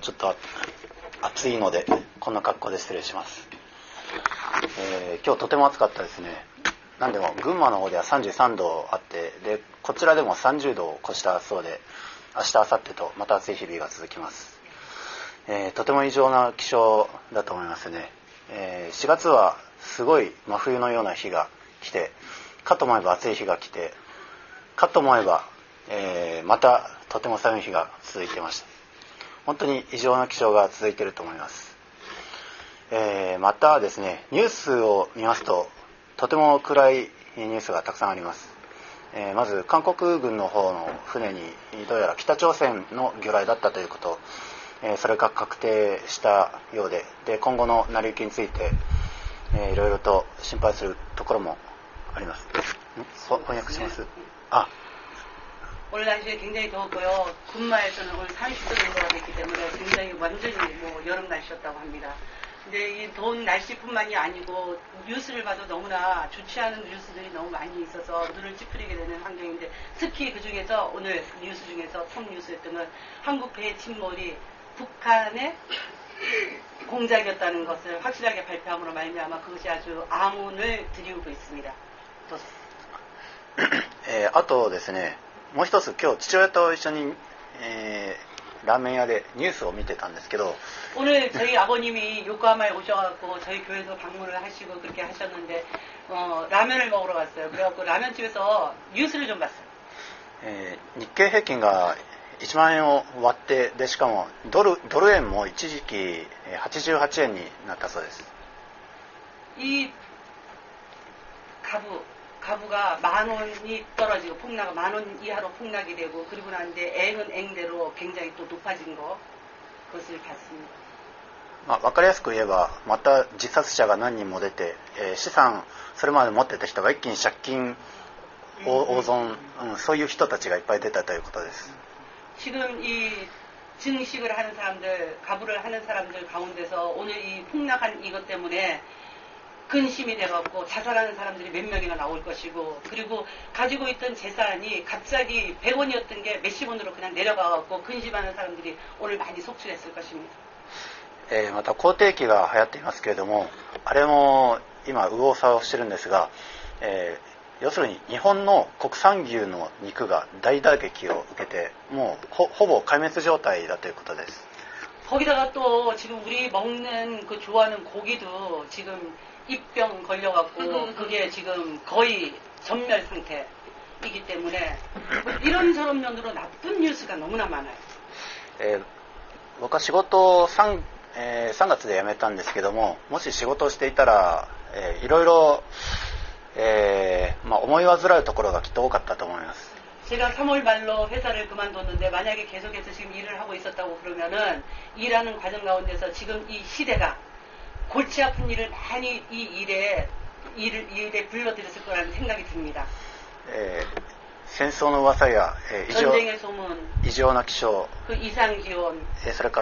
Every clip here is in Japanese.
ちょっと暑いのでこんな格好で失礼します。今日とても暑かったですね。なんでも群馬の方では33度あって、でこちらでも30度を越したそうで、明日明後日とまた暑い日々が続きます。とても異常な気象だと思いますね。4月はすごい真冬のような日が来て、かと思えば暑い日が来て、かと思えば、またとても寒い日が続いていました。本当に異常な気象が続いていると思います。またですね、ニュースを見ますととても暗いニュースがたくさんあります。まず韓国軍の方の船にどうやら北朝鮮の魚雷だったということ、それが確定したようで、今後の成り行きについて、いろいろと心配するところもあります。翻訳します。 오늘 날씨가 굉장히 더웠고요. 군마에서는 오늘 30도 정도가 됐기 때문에 굉장히 완전히 여름 날씨였다고 합니다. 근데 이 더운 날씨뿐만이 아니고 뉴스를 봐도 너무나 좋지 않은 뉴스들이 너무 많이 있어서 눈을 찌푸리게 되는 환경인데, 특히 그 중에서 오늘 뉴스 중에서 톱 뉴스였던 건 한국 배 침몰이 북한의 공작이었다는 것을 확실하게 발표함으로 말미암아 그것이 아주 암운을 들이우고 있습니다. あとですね、もう一つ今日父親と一緒に、ラーメン屋でニュースを見てたんですけど、 오늘 저희 아버님이 요코하마에 오셔갖고 저희 교회에서 방문을 하시고 그렇게 하셨는데 라면을 먹으러 갔어요. 그래갖고 라면집에서 뉴스를 좀 봤어요. 日経平均が1万円を割って、でしかもドル円も一時期88円になったそうです。 이 가부가 10,000원이 떨어지고 폭락, 10,000원 이하로 폭락이 되고, 그리고 나는데 앵은 앵대로 굉장히 또 높아진 거, 그것을 봤습니다. 分かりやすく言えば、また自殺者が何人も出て、資産それまで持ってた人が一気に借金大損、そういう人たちがいっぱい出たということです。 지금 이 증식을 하는 사람들, 가부를 하는 사람들 가운데서 오늘 이 폭락한 이것 때문에 근심이 돼갖고 자살하는 사람들이 몇 명이나 나올 것이고, 그리고 가지고 있던 재산이 갑자기 100원이었던 게 몇십 원으로 그냥 내려가갖고 근심하는 사람들이 오늘 많이 속출했을 것입니다. また好景気が流行っていますけれども、あれも今右往左往してるんですが、要するに日本の国産牛の肉が大打撃を受けて、もうほぼ壊滅状態だということです。 거기다가 또 지금 우리 먹는 그 좋아하는 고기도 지금 입병 걸려갖고 그게 지금 거의 전멸 상태이기 때문에 이런저런 면으로 나쁜 뉴스가 너무나 많아요. 僕は仕事を3月で辞めたんですけども、もし仕事をしていたら、いろいろ、思い煩うところがきっと多かったと思います。 제가 3월 말로 회사를 그만뒀는데 만약에 계속해서 지금 일을 하고 있었다고 그러면은 일하는 과정 가운데서 지금 이 시대가 골치 아픈 일을 많이 이 일에 불러들였을 거라는 생각이 듭니다. 戦争の噂や、 전쟁의 소문, 異常な気象、 그 이상 기온, それから、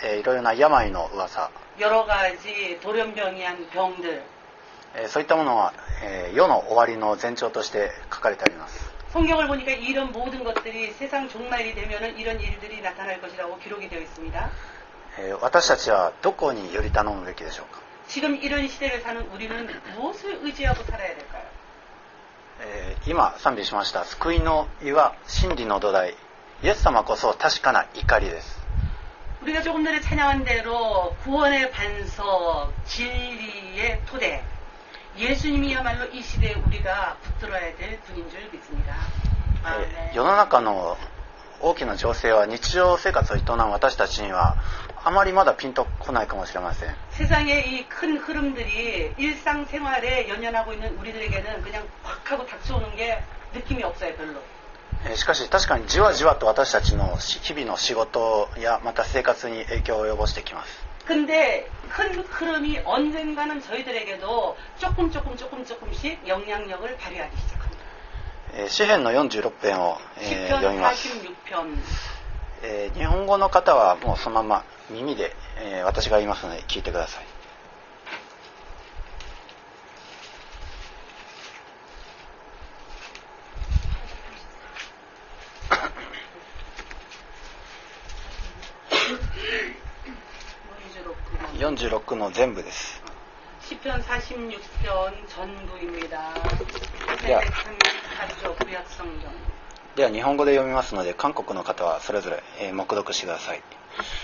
いろいろな病の噂、 여러 가지 돌연병이한 병들, そういったものは、世の終わりの前兆として書かれてあります。 성경을 보니까 이런 모든 것들이 세상 종말이 되면은 이런 일들이 나타날 것이라고 기록이 되어 있습니다. 私たちはどこにより頼むべきでしょうか。 지금 이런 시대를 사는 우리는 무엇을 의지하고 살아야 될까요? 今賛美しました救いの岩、真理の土台、イエス様こそ確かな怒りです。 우리가 조금 전에 찬양한 대로 구원의 반석, 진리의 토대, 예수님이야말로 이 시대에 우리가 붙들어야 될 분인 줄 믿습니다. 世の中の大きな情勢は日常生活を営む私たちにはあまりまだピンとこないかもしれません。 세상의 이 큰 흐름들이 일상생활에 연연하고 있는 우리들에게는 그냥 확 하고 닥쳐오는 게 느낌이 없어요, 별로. しかし確かにじわじわと私たちの日々の仕事やまた生活に影響を及ぼしてきます。 근데 큰 흐름이 언젠가는 저희들에게도 조금씩 영향력을 발휘하기 시작합니다. 詩編の46編を、読みます。 46편. 日本語の方はもうそのまま耳で、私が言いますので聞いてください。 46の全部です。 시편 46편 전부입니다. では 334구약 성경. では日本語で読みますので、韓国の方はそれぞれ、黙読してください。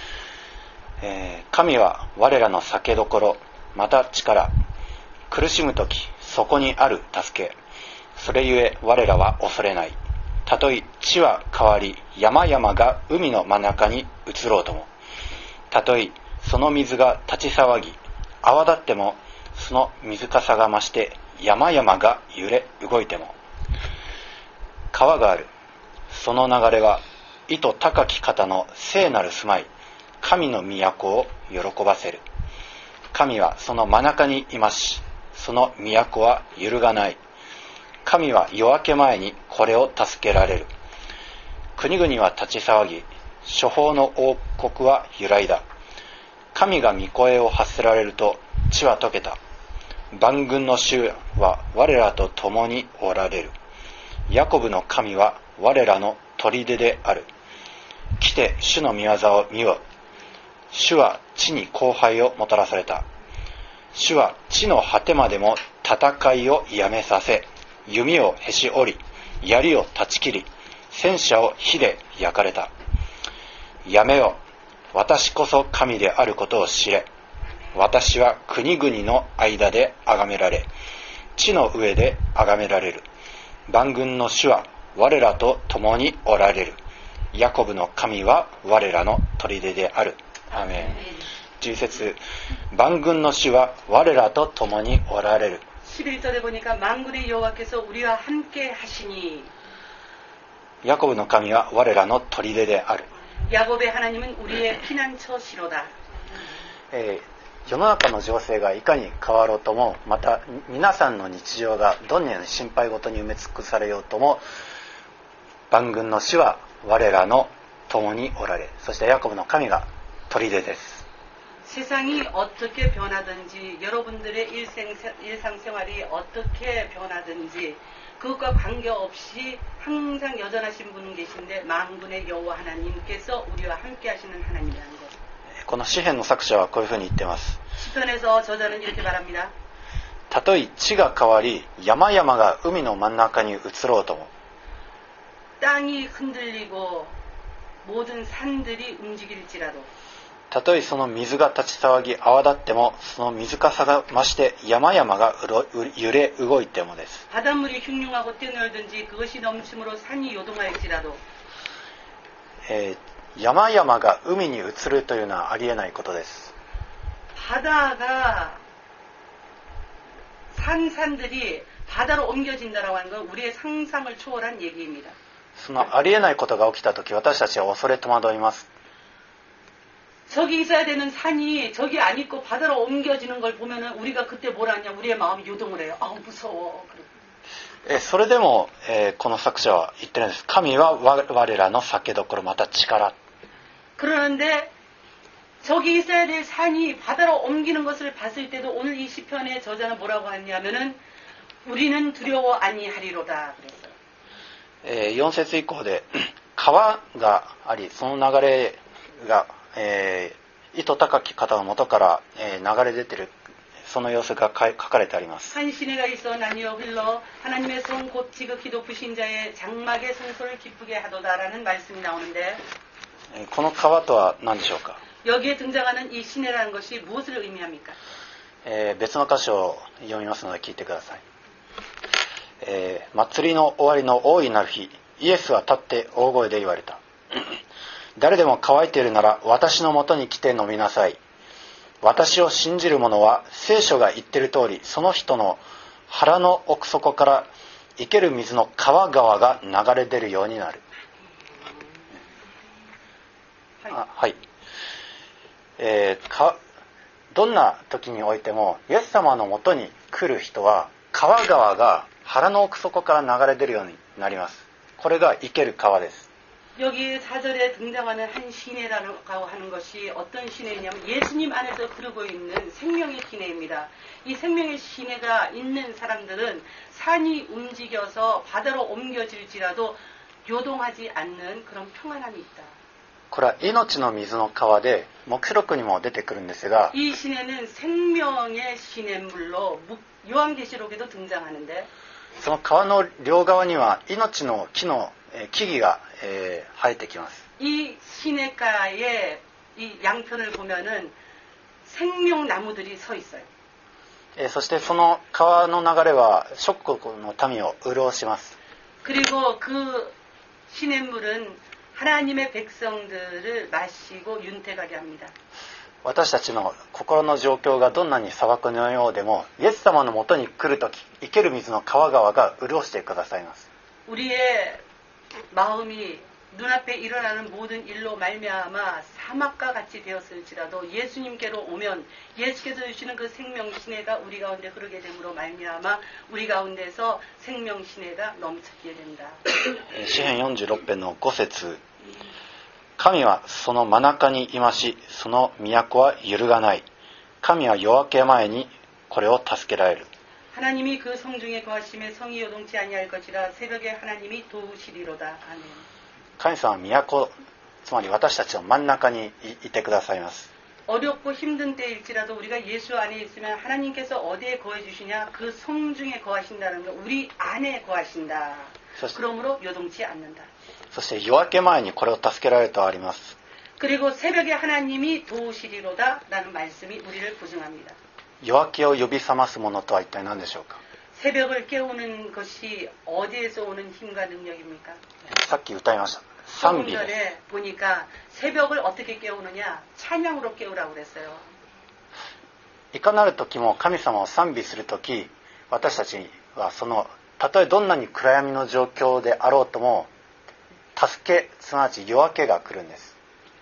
神は我らの酒どころ、また力。苦しむとき、そこにある助け。それゆえ我らは恐れない。たとえ地は変わり、山々が海の真ん中に移ろうとも。たとえその水が立ち騒ぎ、泡立っても、その水かさが増して山々が揺れ動いても。川がある。その流れは意図高き方の聖なる住まい、神の都を喜ばせる。神はその真中にいますし、その都は揺るがない。神は夜明け前にこれを助けられる。国々は立ち騒ぎ、諸法の王国は揺らいだ。神が御声を発せられると地は溶けた。万軍の主は我らと共におられる。ヤコブの神は我らの砦である。来て主の御業を見よ。主は地に荒廃をもたらされた。主は地の果てまでも戦いをやめさせ、弓をへし折り、槍を断ち切り、戦車を火で焼かれた。やめよ。私こそ神であることを知れ。私は国々の間で崇められ、地の上で崇められる。万軍の主は我らと共におられる。ヤコブの神は我らの砦である。アーメン。11節、万軍の主は我らと共におられる。 11절에 보니까 만군의 여호와께서 우리와 함께 하시니. ヤコブの神は我らの砦である。 야곱의 하나님은 우리의 피난처시로다. 世の中の情勢がいかに変わろうとも、また皆さんの日常がどんな心配事に埋め尽くされようとも、万軍の主は我らの共におられ、そしてヤコブの神が砦です。 세상이 어떻게 변하든지, 여러분들의 일상생활이 어떻게 변하든지 그것과 관계없이 항상 여전하신 분 계신데 만군의 여호와 하나님께서 우리와 함께 하시는 하나님이라는 것. この詩篇の作者はこういうふうに言っています。 시편에서 저자는 이렇게 말합니다. たとえ地が変わり、山々が海の真ん中に移ろうとも。 땅이 흔들리고 모든 산들이 움직일지라도. たとえその水が立ち騒ぎ泡立っても、その水かさが増して山々が揺れ動いてもです。 바닷물이 흉흉하고 뛰어놀든지 그것이 넘침으로 산이 요동할지라도. 山々が海に移るというのはありえないことです。 바다가 산들이 바다로 옮겨진다라고 하는 건 우리의 상상을 초월한 얘기입니다. そのありえないことが起きたとき、私たちは恐れ戸惑います。 저기 있어야 되는 산이 저기 안 있고 바다로 옮겨지는 걸 보면은 우리가 그때 뭘 하냐, 우리의 마음이 요동을 해요. 아우 무서워. それでも、この作者は言ってるんです。神は我らの酒どころ、また力。 그러는데 저기 있어야 될 산이 바다로 옮기는 것을 봤을 때도 오늘 이 시편의 저자는 뭐라고 했냐면은 우리는 두려워 아니하리로다 그랬어요. 4節以降で川があり、その流れが、意図高き方の元から、流れ出ている、その様子が書かれてあります。 한 시내가 있어 나뉘어 흘러 하나님의 성 곧 지극히 높으신 자의 장막의 성소를 기쁘게 하도다라는 말씀이 나오는데 この川とは何でしょうか。 여기에 등장하는 이 시내라는 것이 무엇을 의미합니까? 別の箇所を読みますので聞いてください。祭りの終わりの大いなる日、イエスは立って大声で言われた。誰でも乾いているなら私のもとに来て飲みなさい。私を信じる者は聖書が言っている通り、その人の腹の奥底から生ける水の川々が流れ出るようになる。はい。どんな時においてもイエス様のもとに来る人は川々が腹の奥底から流れ出るようになります。これが生ける川です。 여기 4절에 등장하는 한 시내라고 하는 것이 어떤 시내냐면 예수님 안에서 흐르고 있는 생명의 시내입니다. 이 생명의 시내가 있는 사람들은 산이 움직여서 바다로 옮겨질지라도 요동하지 않는 그런 평안함이 있다. これは命の水の川で黙示録にも出てくるんですが、 이 시내는 생명의 시냇물로 요한계시록에도 등장하는데 その川の両側には命の木々が生えてきます。 이 시냇가의 이 양편을 보면은 생명나무들이 서 있어요. そしてその川の流れは諸国の民を潤します。 그리고 그 시냇물은 하나님의 백성들을 마시고 윤택하게 합니다. 私たちの心の状況がどんなに砂漠のようでも、イエス様のもとに来るとき、生ける水の川々が潤してくださいます。 우리의 마음이 눈앞에 일어나는 모든 일로 말미암아 사막과 같이 되었을지라도 예수님께로 오면 예수께서 주시는 그 생명 시내가 우리 가운데 흐르게 됨으로 말미암아 우리 가운데서 생명 시내가 넘치게 된다. 詩編46編の5節、神はその真中にいまし、その都は揺るがない。神は夜明け前にこれを助けられる。 하나님이 그 성중에 거하심에 성이 요동치 아니할 것이라 새벽에 하나님이 도우시리로다. 아멘. 神様は都、つまり私たちの真ん中にいてくださいます。 어렵고 힘든 때일지라도 우리가 예수 안에 있으면 하나님께서 어디에 거해 주시냐? 그 성중에 거하신다는 거. 우리 안에 거하신다. 그러므로 요동치 않는다. そして夜明け前にこれを助けられるとあります。 그리고 새벽에 하나님이 도우시리로다 라는 말씀이 우리를 보증합니다. 夜明けを呼び覚ますものとは一体何でしょうか。 새벽을 깨우는 것이 어디에서 오는 힘과 능력입니까? さっき歌いました。賛美です。 전에 보니까 새벽을 어떻게 깨우느냐? 찬양으로 깨우라고 그랬어요. いかなる時も神様を賛美する時、私たちはそのたとえどんなに暗闇の状況であろうとも助け、すなわち夜明けが来るんです。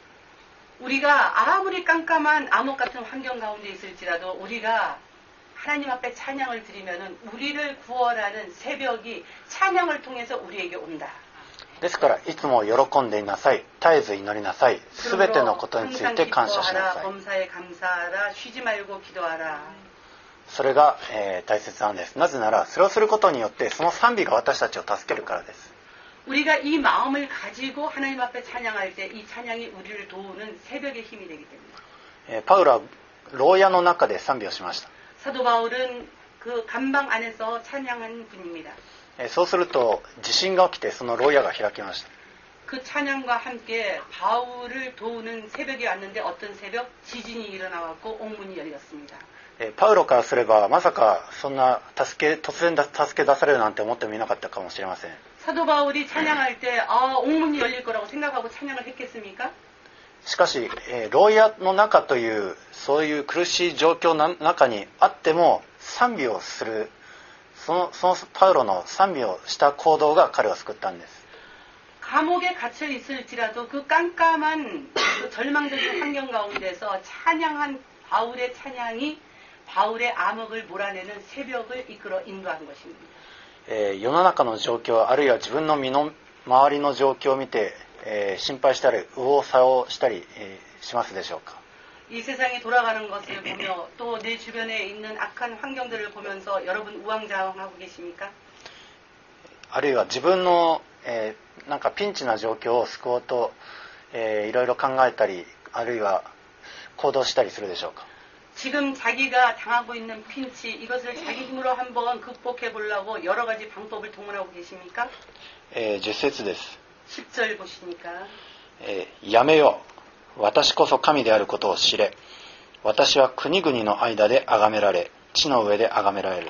우리가 아무리 깜깜한 암흑 같은 환경 가운데 있을지라도 우리가 하나님 앞에 찬양을 드리면은 우리를 구원하는 새벽이 찬양을 통해서 우리에게 온다. ですからいつも喜んでいなさい、絶えず祈りなさい、すべてのことについて感謝しなさい。 범사에 감사하라, 쉬지 말고 기도하라. それが、大切なんです。なぜならそれをすることによってその賛美が私たちを助けるからです。 우리가 이 마음을 가지고 하나님 앞에 찬양할 때 이 찬양이 우리를 도우는 새벽의 힘이 되기 때문에. パウロは牢屋の中で賛美をしました。 사도 바울은 그 감방 안에서 찬양한 분입니다. そうすると地震が起きてその牢屋が開きました。 그 찬양과 함께 바울을 도우는 새벽이 왔는데 어떤 새벽? 지진이 일어나고 옥문이 열렸습니다. パウロからすればまさかそんな突然助け出されるなんて思ってもいなかったかもしれません。 사도 바울이 찬양할 때 옥문이 열릴 거라고 생각하고 찬양을 했겠습니까? しかし、牢屋の中というそういう苦しい状況の中にあっても賛美をする、そのパウロの賛美をした行動が彼を救ったんです。 감옥에 갇혀 있을지라도 그 깜깜한 그 절망적인 환경 가운데서 찬양한 바울의 찬양이 바울의 암흑을 몰아내는 새벽을 이끌어 인도한 것입니다. 世の中の状況あるいは自分の身の回りの状況を見て、心配したり右往左往したり、しますでしょうか。 이 세상이 돌아가는 것을 보며 또 내 주변에 있는 악한 환경들을 보면서 여러분 우왕좌왕하고 계십니까? あるいは自分の、なんかピンチな状況を救おうと、いろいろ考えたりあるいは行動したりするでしょうか。 지금 자기가 당하고 있는 핀치 이것을 자기 힘으로 한번 극복해 보려고 여러 가지 방법을 동원하고 계십니까? 10節です。 10절 보시니까 やめよ、私こそ神であることを知れ。私は国々の間で崇められ、地の上で崇められる。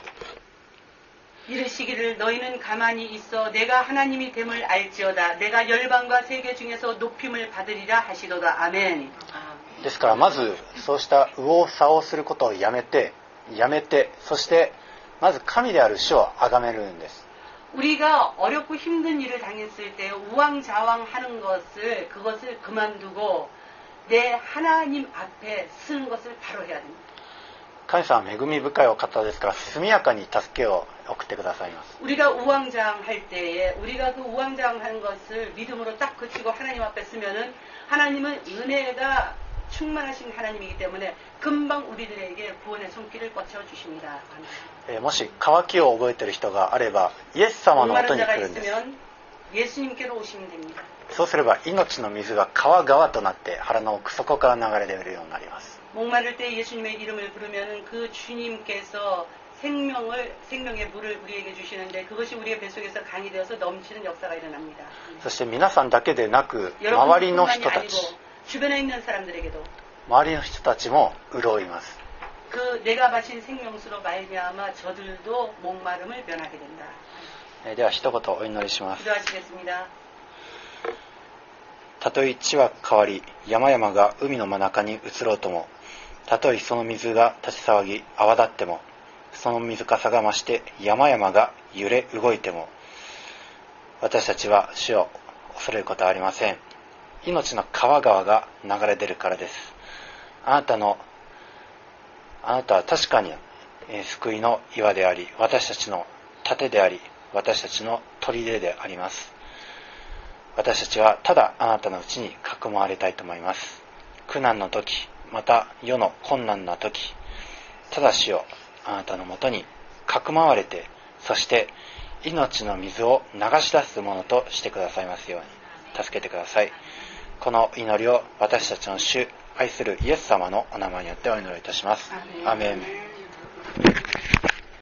이르시기를 너희는 가만히 있어 내가 하나님이 됨을 알지어다. 내가 열방과 세계 중에서 높임을 받으리라 하시도다. 아멘. ですからまずそうした右往左往することをやめて、そしてまず神である主を崇めるんです。 우리가 어렵고 힘든 일을 당했을 때 우왕좌왕하는 그것을 그만두고 내 하나님 앞에 쓰는 것을 바로 해야 됩니다. 神様は恵み深いお方ですから速やかに助けを送ってくださいます。 우리가 우왕좌왕할 때에 우리가 그 우왕좌왕하는 것을 믿음으로 딱 그치고 하나님 앞에 쓰면은 하나님은 은혜가 충만하신 하나님이기 때문에 금방 우리들에게 구원의 손길을 뻗쳐 주십니다. もし渇きを覚えている人があればイエス様のもとに来るんです。 목마른 자가 있으면 예수님께로 오시면 됩니다. そうすれば命の水が川々となって腹の奥底から流れ出るようになります。 목마를 때 예수님의 이름을 부르면 그 주님께서 생명의 물을 우리에게 주시는데 그것이 우리의 뱃속에서 강이 되어서 넘치는 역사가 일어납니다. そして皆さんだけでなく周りの人たち 주변에 있는 사람들에게도 周りの人たちも潤います。 그 내가 마신 생명수로 말미암아 저들도 목마름을 면하게 된다. では一言お祈りします。 기도하시겠습니다. たとえ地は変わり山々が海の真中に移ろうとも、たとえその水が立ち騒ぎ泡立っても、その水かさが増して山々が揺れ動いても、私たちは主を恐れることはありません。命の川々が流れ出るからです。あなたは確かに救いの岩であり、私たちの盾であり、私たちの砦であります。私たちはただあなたのうちにかくまわれたいと思います。苦難の時、また世の困難な時、ただ主よ、あなたのもとにかくまわれて、そして命の水を流し出すものとしてくださいますように助けてください。この祈りを私たちの主、愛するイエス様のお名前によってお祈りいたします。アーメン。